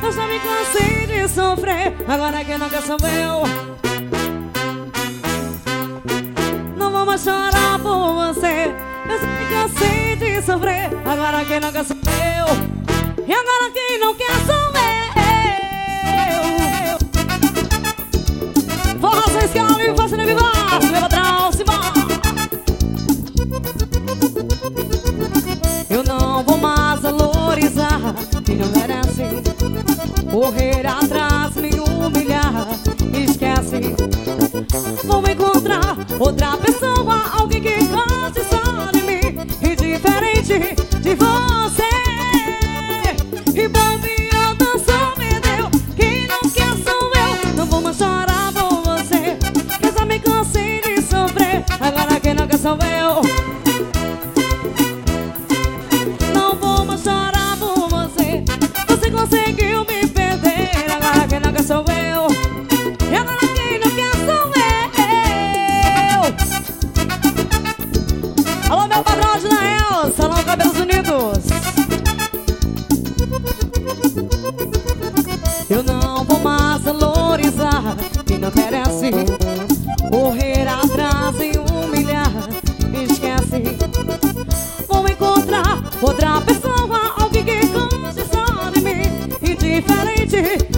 Eu já me cansei de sofrer, agora quem não quer sou eu. Não vou mais chorar por você. Eu já me cansei de sofrer, agora quem não quer sou eu. E agora quem não quer sou eu. Forra sem escala e faça nem vivar, meu patrão, se vá. Eu não vou mais valorizar quem não merece, correr atrás, me humilhar, esquece. Vou encontrar outra pessoa, alguém que goste só de mim, indiferente de você. E bobeando só me deu, quem não quer sou eu. Não vou mais chorar por você, que eu já me cansei de sofrer, agora quem não quer sou eu. Não vou mais chorar por você, você conseguiu me perder, agora quem não quer sou eu. E agora quem não quer sou eu. Alô, meu padrão de Nael, Salão Cabelos Unidos. Eu não vou mais valorizar quem não merece, correr atrás e humilhar, esquece. Vou encontrar outra pessoa, alguém que goste só de mim, indiferente